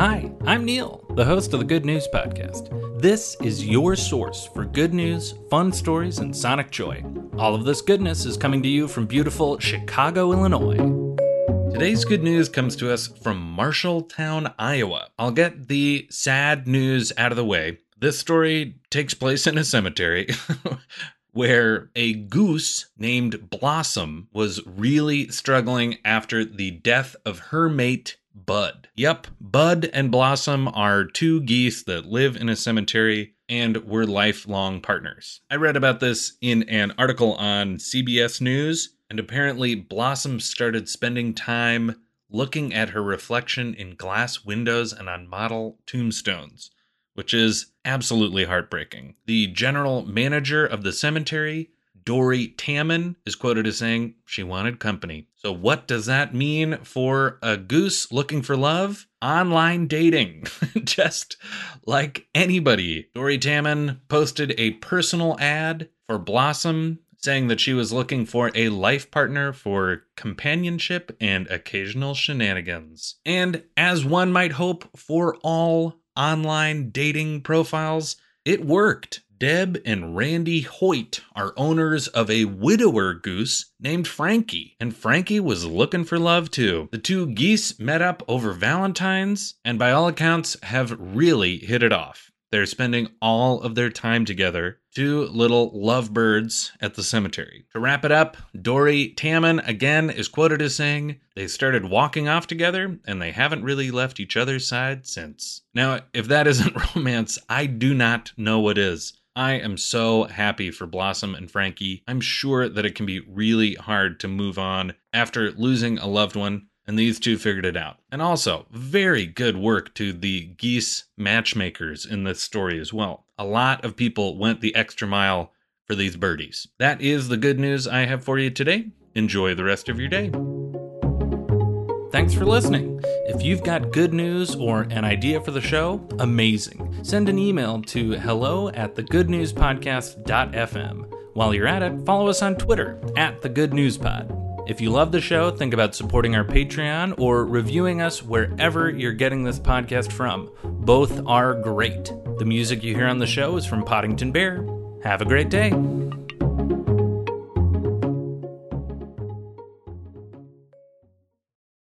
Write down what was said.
Hi, I'm Neil, the host of the Good News Podcast. This is your source for good news, fun stories, and sonic joy. All of this goodness is coming to you from beautiful Chicago, Illinois. Today's good news comes to us from Marshalltown, Iowa. I'll get the sad news out of the way. This story takes place in a cemetery where a goose named Blossom was really struggling after the death of her mate, Bud. Yep, Bud and Blossom are two geese that live in a cemetery and were lifelong partners. I read about this in an article on CBS News, and apparently Blossom started spending time looking at her reflection in glass windows and on model tombstones, which is absolutely heartbreaking. The general manager of the cemetery, Dory Tammen, is quoted as saying she wanted company. So what does that mean for a goose looking for love? Online dating. Just like anybody. Dory Tammen posted a personal ad for Blossom saying that she was looking for a life partner for companionship and occasional shenanigans. And as one might hope for all online dating profiles, it worked. Deb and Randy Hoyt are owners of a widower goose named Frankie, and Frankie was looking for love too. The two geese met up over Valentine's, and by all accounts have really hit it off. They're spending all of their time together, two little lovebirds at the cemetery. To wrap it up, Dory Tammen again is quoted as saying, they started walking off together and they haven't really left each other's side since. Now, if that isn't romance, I do not know what is. I am so happy for Blossom and Frankie. I'm sure that it can be really hard to move on after losing a loved one, and these two figured it out. And also, very good work to the geese matchmakers in this story as well. A lot of people went the extra mile for these birdies. That is the good news I have for you today. Enjoy the rest of your day. Thanks for listening. If you've got good news or an idea for the show, amazing. Send an email to hello@thegoodnewspodcast.fm. While you're at it, follow us on Twitter @thegoodnewspod. If you love the show, think about supporting our Patreon or reviewing us wherever you're getting this podcast from. Both are great. The music you hear on the show is from Poddington Bear. Have a great day.